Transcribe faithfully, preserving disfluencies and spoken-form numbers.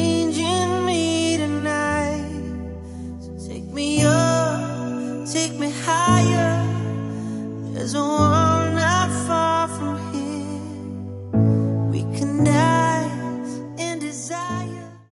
changing me tonight. So take me up, take me higher. There's a